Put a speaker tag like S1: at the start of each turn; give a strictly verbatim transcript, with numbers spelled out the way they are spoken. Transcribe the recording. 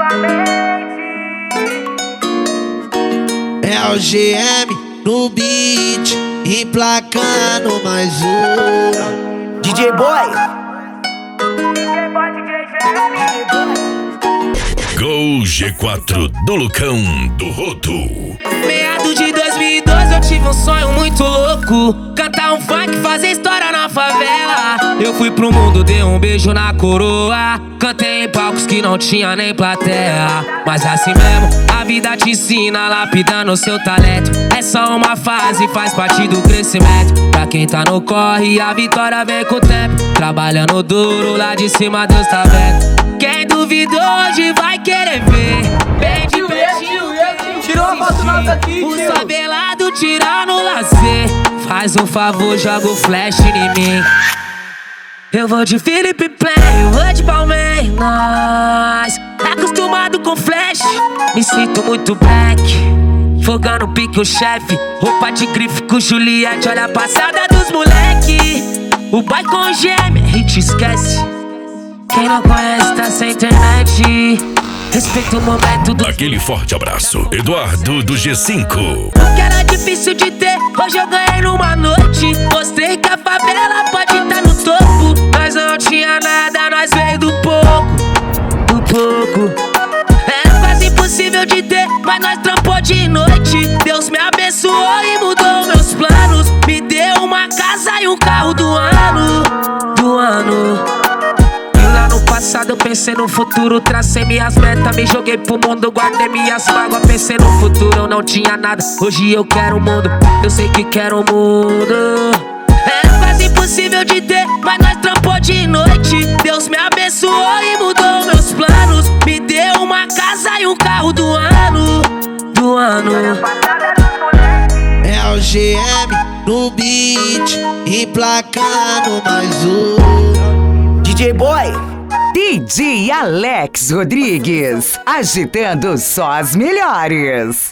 S1: É o G M no beat, emplacando mais um.
S2: D J Boy.
S3: Gol G quatro do Lucão do Roto.
S4: Meados de dois mil e dois eu tive um sonho muito louco, cantar um funk, fazer história na favela. Eu fui pro mundo, dei um beijo na coroa, cantei em palcos que não tinha nem plateia. Mas assim mesmo, a vida te ensina, lapidando o seu talento. É só uma fase, faz parte do crescimento. Pra quem tá no corre, a vitória vem com o tempo. Trabalhando duro, lá de cima Deus tá vendo. Quem duvidou hoje vai querer ver. Bem de pertinho,
S2: Tirou a foto nossa aqui,
S4: o
S2: tio.
S4: sabelado tira no lazer. Faz um favor, joga o flash em mim. Eu vou de Felipe Play, eu vou de Palmeiras. Acostumado com flash, me sinto muito black. Fogando pique o chefe, roupa de grife com Juliette. Olha a passada dos moleque. O boy com gêmea, a gente esquece. Quem não conhece tá sem internet. Respeita o momento do...
S3: Aquele forte abraço, Eduardo do G cinco.
S4: O que era difícil de ter, hoje eu ganhei numa noite. Mostrei que a favela pode estar no topo. Nós não tinha nada, nós veio do pouco, do pouco. Era quase impossível de ter, mas nós trampou de noite. Deus me abençoou e mudou meus planos. Me deu uma casa e um carro do ano, do ano. No passado eu pensei no futuro, tracei minhas metas, me joguei pro mundo, guardei minhas mágoas, pensei no futuro, eu não tinha nada, hoje eu quero o mundo, eu sei que quero o mundo. Era quase impossível de ter, mas nós trampou de noite. Deus me abençoou e mudou meus planos. Me deu uma casa e um carro do ano, do ano.
S1: É o G M no beat, emplacando mais um.
S2: D J Boy.
S5: D J Alex Rodrigues, agitando só as melhores.